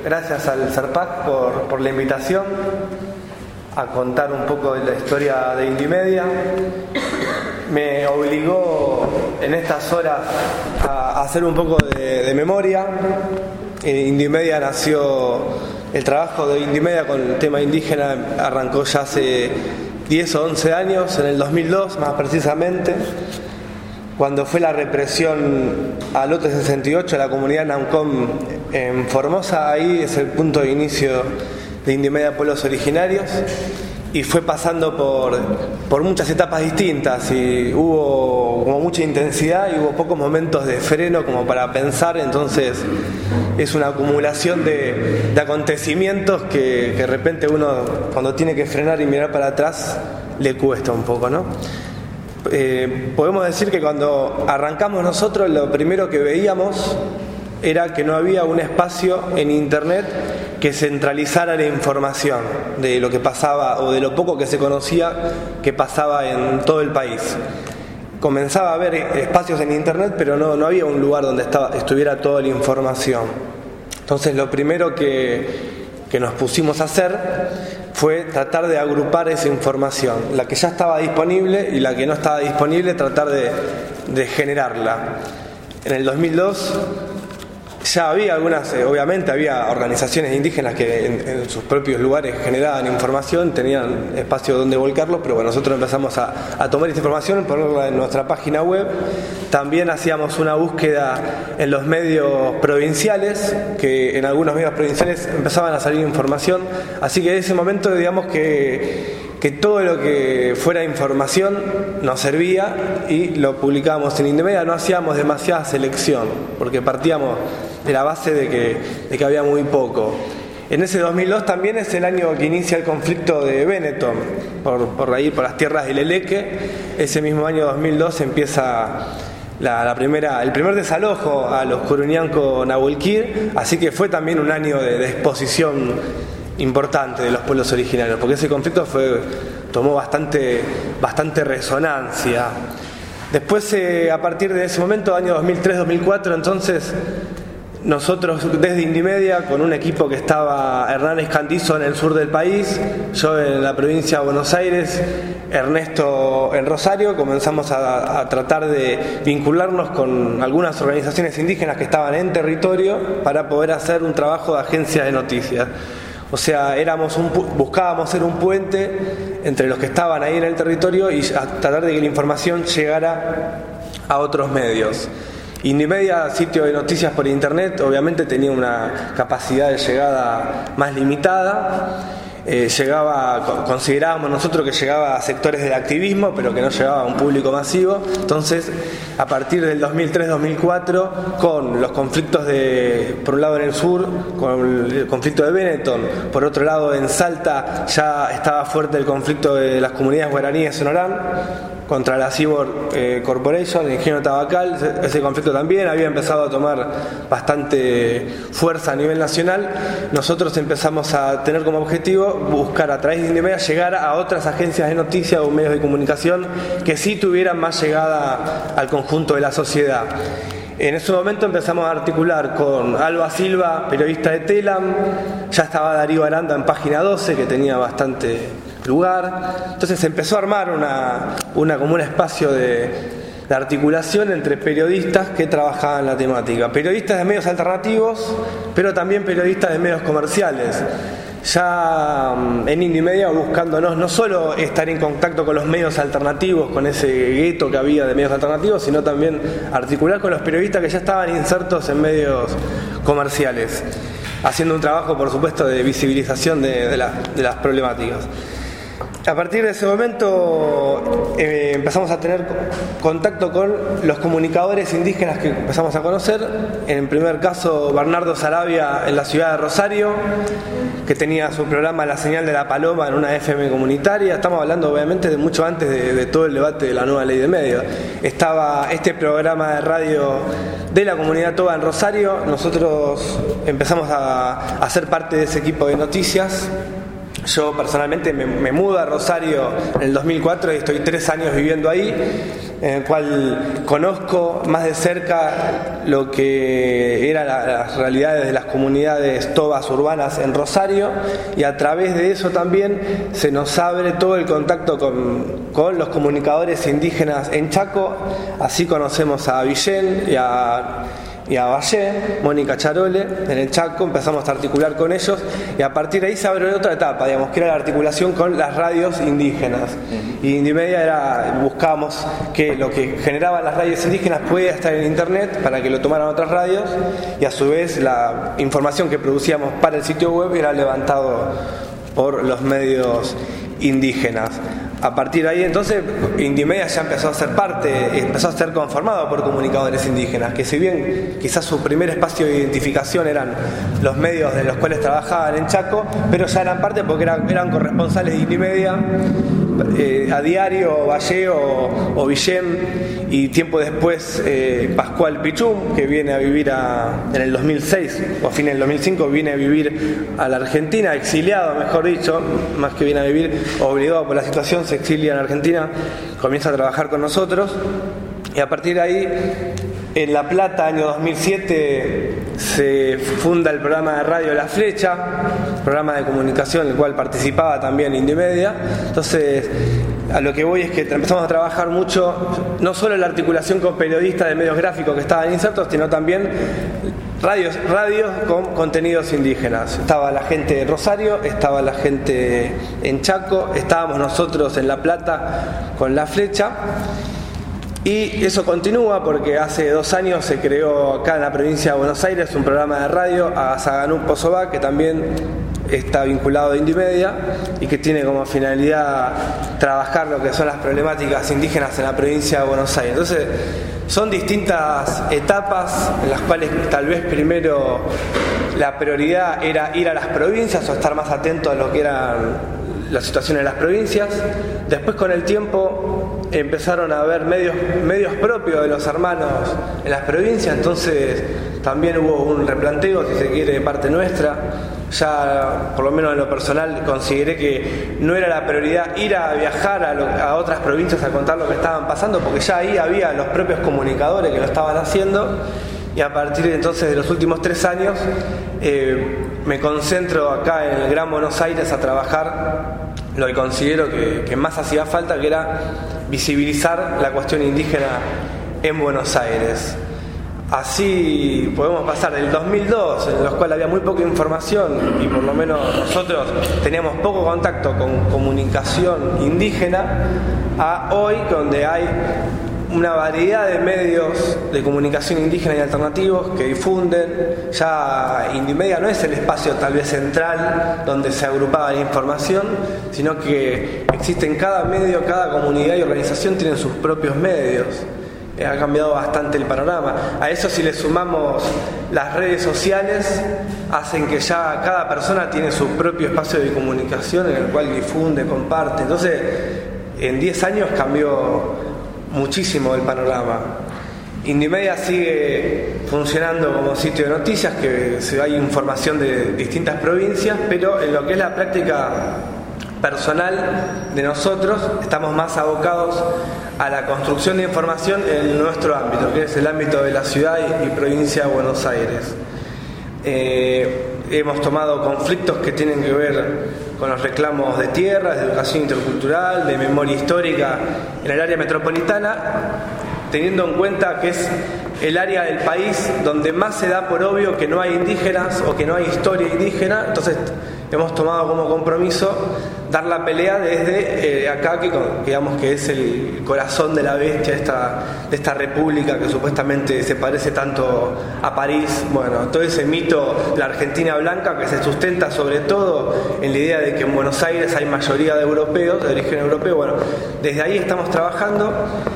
Gracias al Serpac por la invitación a contar un poco de la historia de Indymedia. Me obligó en estas horas a hacer un poco de memoria. Indymedia nació, el trabajo de Indymedia con el tema indígena arrancó ya hace 10 o 11 años, en el 2002 más precisamente, cuando fue la represión al Lote 68 de la comunidad Namcom en Formosa. Ahí es el punto de inicio de Indymedia Pueblos Originarios, y fue pasando por muchas etapas distintas, y hubo como mucha intensidad y hubo pocos momentos de freno como para pensar. Entonces es una acumulación de acontecimientos que de repente uno, cuando tiene que frenar y mirar para atrás, le cuesta un poco, ¿no? Podemos decir que cuando arrancamos nosotros, lo primero que veíamos era que no había un espacio en Internet que centralizara la información de lo que pasaba o de lo poco que se conocía que pasaba en todo el país. Comenzaba a haber espacios en Internet, pero no había un lugar donde estuviera toda la información. Entonces lo primero que nos pusimos a hacer fue tratar de agrupar esa información, la que ya estaba disponible y la que no estaba disponible, tratar de generarla. En el 2002 ya había algunas, obviamente había organizaciones indígenas que en sus propios lugares generaban información, tenían espacio donde volcarlo, pero bueno, nosotros empezamos a tomar esa información, ponerla en nuestra página web. También hacíamos una búsqueda en los medios provinciales, que en algunos medios provinciales empezaban a salir información, así que en ese momento digamos que todo lo que fuera información nos servía y lo publicábamos en Indymedia. No hacíamos demasiada selección, porque partíamos de la base de que había muy poco. En ese 2002 también es el año que inicia el conflicto de Benetton, por las tierras del Eleque. Ese mismo año 2002 empieza el primer desalojo a los Curuñanco Nahuelquir, así que fue también un año de exposición importante de los pueblos originarios, porque ese conflicto tomó bastante resonancia. Después, a partir de ese momento, año 2003-2004, entonces nosotros desde Indymedia, con un equipo que estaba Hernán Escandizo en el sur del país, yo en la provincia de Buenos Aires, Ernesto en Rosario, comenzamos a tratar de vincularnos con algunas organizaciones indígenas que estaban en territorio para poder hacer un trabajo de agencia de noticias. O sea, buscábamos ser un puente entre los que estaban ahí en el territorio y tratar de que la información llegara a otros medios. Indymedia, sitio de noticias por internet, obviamente tenía una capacidad de llegada más limitada. Considerábamos nosotros que llegaba a sectores del activismo, pero que no llegaba a un público masivo. Entonces, a partir del 2003-2004, con los conflictos por un lado en el sur, con el conflicto de Benetton, por otro lado en Salta ya estaba fuerte el conflicto de las comunidades guaraníes en Orán contra la Cibor Corporation, el ingenio tabacal. Ese conflicto también había empezado a tomar bastante fuerza a nivel nacional. Nosotros empezamos a tener como objetivo buscar a través de Indymedia llegar a otras agencias de noticias o medios de comunicación que sí tuvieran más llegada al conjunto de la sociedad. En ese momento empezamos a articular con Alba Silva, periodista de Telam, ya estaba Darío Aranda en Página 12, que tenía bastante lugar. Entonces se empezó a armar como un espacio de articulación entre periodistas que trabajaban la temática. Periodistas de medios alternativos, pero también periodistas de medios comerciales. Ya en Indymedia buscándonos no solo estar en contacto con los medios alternativos, con ese gueto que había de medios alternativos, sino también articular con los periodistas que ya estaban insertos en medios comerciales, haciendo un trabajo, por supuesto, de visibilización de las problemáticas. A partir de ese momento empezamos a tener contacto con los comunicadores indígenas que empezamos a conocer. En el primer caso, Bernardo Sarabia en la ciudad de Rosario, que tenía su programa La Señal de la Paloma en una FM comunitaria. Estamos hablando obviamente de mucho antes de todo el debate de la nueva ley de medios. Estaba este programa de radio de la comunidad Toba en Rosario. Nosotros empezamos a ser parte de ese equipo de noticias. Yo personalmente me mudo a Rosario en el 2004 y estoy 3 años viviendo ahí. en el cual conozco más de cerca lo que eran las realidades de las comunidades tobas urbanas en Rosario, y a través de eso también se nos abre todo el contacto con los comunicadores indígenas en Chaco. Así conocemos a Villén y a Vallé, Mónica Charole, en el Chaco. Empezamos a articular con ellos y a partir de ahí se abrió otra etapa, digamos, que era la articulación con las radios indígenas. Y Indimedia buscábamos que lo que generaban las radios indígenas pudiera estar en internet para que lo tomaran otras radios, y a su vez la información que producíamos para el sitio web era levantado por los medios indígenas. A partir de ahí entonces Indimedia ya empezó a ser empezó a ser conformado por comunicadores indígenas, que si bien quizás su primer espacio de identificación eran los medios de los cuales trabajaban en Chaco, pero ya eran parte porque eran corresponsales de Indimedia, a diario Vallé o Villén, y tiempo después Pascual Pichum, que viene a vivir en el 2006 o a fines del 2005 viene a vivir a la Argentina, exiliado mejor dicho, más que viene a vivir, obligado por la situación, se exilia en Argentina, comienza a trabajar con nosotros, y a partir de ahí en La Plata, año 2007, se funda el programa de radio La Flecha, programa de comunicación en el cual participaba también Indimedia. Entonces, a lo que voy es que empezamos a trabajar mucho, no solo en la articulación con periodistas de medios gráficos que estaban insertos, sino también radios con contenidos indígenas. Estaba la gente de Rosario, estaba la gente en Chaco, estábamos nosotros en La Plata con La Flecha. Y eso continúa porque hace 2 años se creó acá en la provincia de Buenos Aires un programa de radio, Agasaganú Pozobá, que también está vinculado a Indimedia y que tiene como finalidad trabajar lo que son las problemáticas indígenas en la provincia de Buenos Aires. Entonces, son distintas etapas en las cuales tal vez primero la prioridad era ir a las provincias o estar más atento a lo que eran la situación en las provincias. Después, con el tiempo, empezaron a haber medios propios de los hermanos en las provincias, entonces también hubo un replanteo, si se quiere, de parte nuestra. Ya, por lo menos en lo personal, consideré que no era la prioridad ir a viajar a otras provincias a contar lo que estaban pasando, porque ya ahí había los propios comunicadores que lo estaban haciendo. Y a partir de entonces, de los últimos 3 años, me concentro acá en el Gran Buenos Aires a trabajar lo que considero que más hacía falta, que era visibilizar la cuestión indígena en Buenos Aires. Así podemos pasar del 2002, en los cuales había muy poca información y por lo menos nosotros teníamos poco contacto con comunicación indígena, a hoy, donde hay una variedad de medios de comunicación indígena y alternativos que difunden. Ya Indimedia no es el espacio tal vez central donde se agrupaba la información, sino que existen cada medio, cada comunidad y organización tienen sus propios medios. Ha cambiado bastante el panorama. A eso, si le sumamos las redes sociales, hacen que ya cada persona tiene su propio espacio de comunicación en el cual difunde, comparte. Entonces, en 10 años cambió muchísimo el panorama. Indimedia sigue funcionando como sitio de noticias, que hay información de distintas provincias, pero en lo que es la práctica personal de nosotros estamos más abocados a la construcción de información en nuestro ámbito, que es el ámbito de la ciudad y provincia de Buenos Aires. Hemos tomado conflictos que tienen que ver con los reclamos de tierras, de educación intercultural, de memoria histórica en el área metropolitana, teniendo en cuenta que es el área del país donde más se da por obvio que no hay indígenas o que no hay historia indígena. Entonces hemos tomado como compromiso dar la pelea desde acá, que digamos que es el corazón de la bestia de esta república que supuestamente se parece tanto a París. Bueno, todo ese mito, la Argentina blanca, que se sustenta sobre todo en la idea de que en Buenos Aires hay mayoría de europeos, de origen europeo. Bueno, desde ahí estamos trabajando.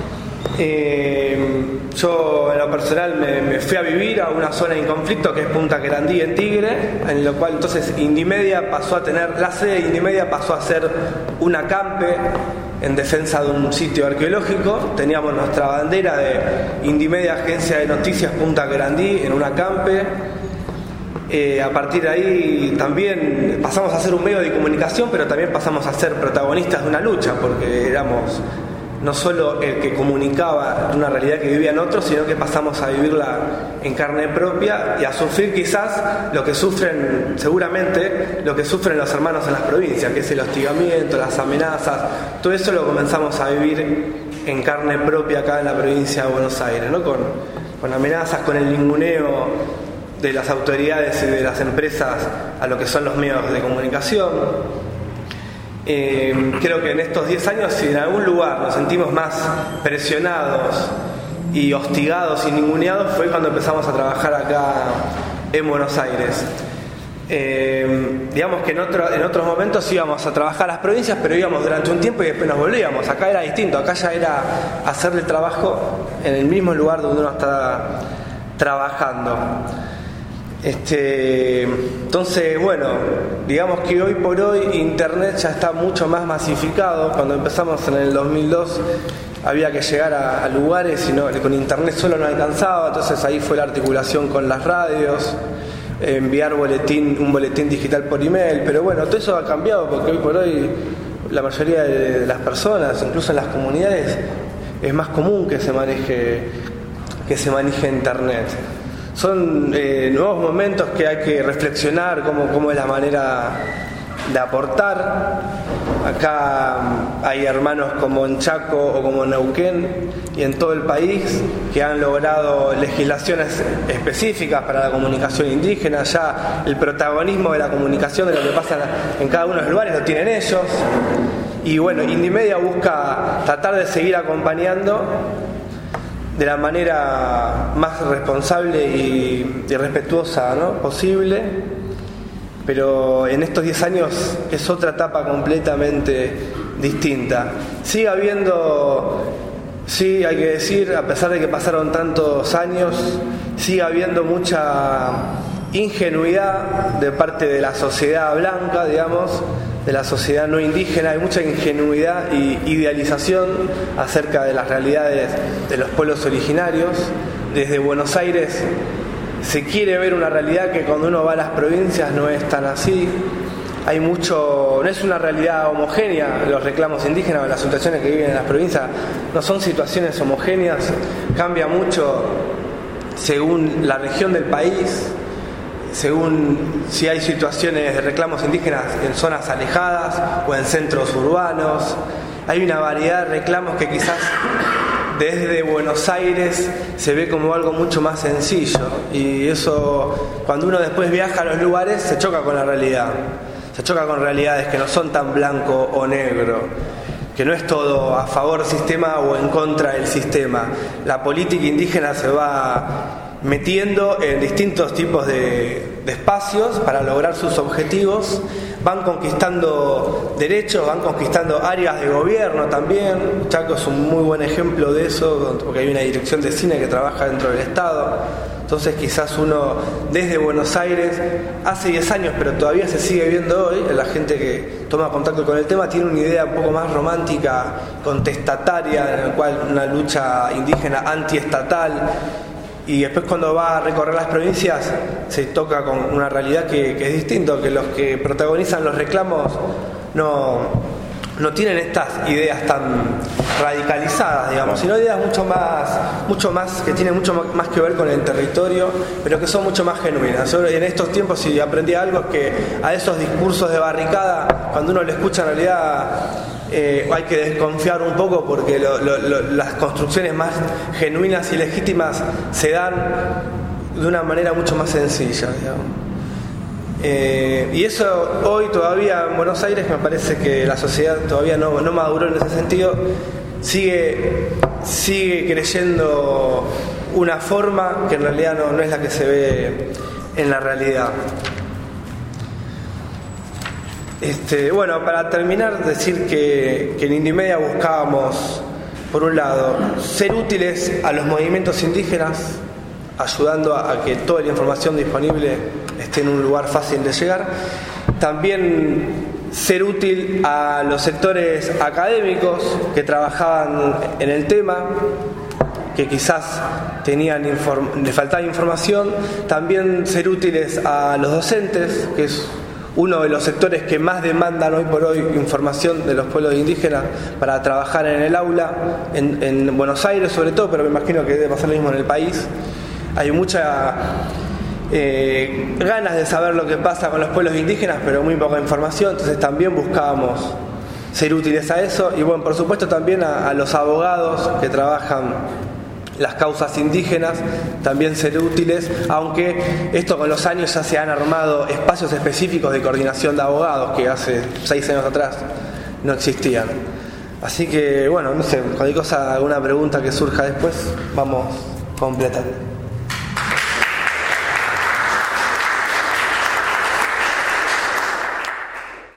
Yo en lo personal me fui a vivir a una zona en conflicto que es Punta Querandí en Tigre, en lo cual entonces Indimedia pasó a tener, la sede de Indimedia pasó a ser un acampe en defensa de un sitio arqueológico. Teníamos nuestra bandera de Indimedia Agencia de Noticias Punta Querandí en un acampe. A partir de ahí también pasamos a ser un medio de comunicación, pero también pasamos a ser protagonistas de una lucha, porque éramos no solo el que comunicaba una realidad que vivían otros, sino que pasamos a vivirla en carne propia y a sufrir quizás lo que sufren, seguramente, lo que sufren los hermanos en las provincias, que es el hostigamiento, las amenazas. Todo eso lo comenzamos a vivir en carne propia acá en la provincia de Buenos Aires, ¿no? Con amenazas, con el ninguneo de las autoridades y de las empresas a lo que son los medios de comunicación. Creo que en estos 10 años, si en algún lugar nos sentimos más presionados y hostigados y ninguneados, fue cuando empezamos a trabajar acá en Buenos Aires. Digamos que en otros momentos íbamos a trabajar a las provincias, pero íbamos durante un tiempo y después nos volvíamos. Acá era distinto, acá ya era hacerle trabajo en el mismo lugar donde uno está trabajando. Entonces, bueno, digamos que hoy por hoy Internet ya está mucho más masificado. Cuando empezamos en el 2002 había que llegar a lugares y con Internet solo no alcanzaba, entonces ahí fue la articulación con las radios, enviar un boletín digital por email, pero bueno, todo eso ha cambiado porque hoy por hoy la mayoría de las personas, incluso en las comunidades, es más común que se maneje Internet. Son nuevos momentos que hay que reflexionar cómo es la manera de aportar. Acá hay hermanos como en Chaco o como en Neuquén y en todo el país que han logrado legislaciones específicas para la comunicación indígena. Ya el protagonismo de la comunicación, de lo que pasa en cada uno de los lugares, lo tienen ellos. Y bueno, Indymedia busca tratar de seguir acompañando de la manera más responsable y respetuosa, ¿no?, posible, pero en estos 10 años es otra etapa completamente distinta. Sigue habiendo, sí, hay que decir, a pesar de que pasaron tantos años, sigue habiendo mucha ingenuidad de parte de la sociedad blanca, digamos, de la sociedad no indígena. Hay mucha ingenuidad y idealización acerca de las realidades de los pueblos originarios. Desde Buenos Aires se quiere ver una realidad que cuando uno va a las provincias no es tan así. No es una realidad homogénea. Los reclamos indígenas o las situaciones que viven en las provincias no son situaciones homogéneas, cambia mucho según la región del país, según si hay situaciones de reclamos indígenas en zonas alejadas o en centros urbanos. Hay una variedad de reclamos que quizás desde Buenos Aires se ve como algo mucho más sencillo, y eso, cuando uno después viaja a los lugares, se choca con la realidad. Se choca con realidades que no son tan blanco o negro, que no es todo a favor del sistema o en contra del sistema. La política indígena se va metiendo en distintos tipos de espacios para lograr sus objetivos. Van conquistando derechos, van conquistando áreas de gobierno también. Chaco es un muy buen ejemplo de eso, porque hay una dirección de cine que trabaja dentro del Estado. Entonces quizás uno desde Buenos Aires, hace 10 años, pero todavía se sigue viendo hoy, la gente que toma contacto con el tema tiene una idea un poco más romántica, contestataria, en la cual una lucha indígena antiestatal. Y después cuando va a recorrer las provincias se toca con una realidad que es distinto, que los que protagonizan los reclamos no tienen estas ideas tan radicalizadas, digamos, sino ideas mucho más que tienen mucho más que ver con el territorio, pero que son mucho más genuinas. En estos tiempos, si aprendí algo, es que a esos discursos de barricada, cuando uno lo escucha, en realidad hay que desconfiar un poco, porque las construcciones más genuinas y legítimas se dan de una manera mucho más sencilla, digamos. Y eso hoy todavía en Buenos Aires me parece que la sociedad todavía no maduró en ese sentido. Sigue creyendo una forma que en realidad no es la que se ve en la realidad. Bueno, para terminar, decir que en Indymedia buscábamos, por un lado, ser útiles a los movimientos indígenas, ayudando a que toda la información disponible esté en un lugar fácil de llegar. También ser útil a los sectores académicos que trabajaban en el tema, que quizás le faltaba información. También ser útiles a los docentes, que es uno de los sectores que más demandan hoy por hoy información de los pueblos indígenas para trabajar en el aula, en Buenos Aires sobre todo, pero me imagino que debe pasar lo mismo en el país. Hay mucha ganas de saber lo que pasa con los pueblos indígenas, pero muy poca información, entonces también buscábamos ser útiles a eso, y bueno, por supuesto también a los abogados que trabajan las causas indígenas, también ser útiles, aunque esto con los años ya se han armado espacios específicos de coordinación de abogados que hace 6 años atrás no existían. Así que bueno, no sé, cualquier cosa, alguna pregunta que surja después, vamos completando.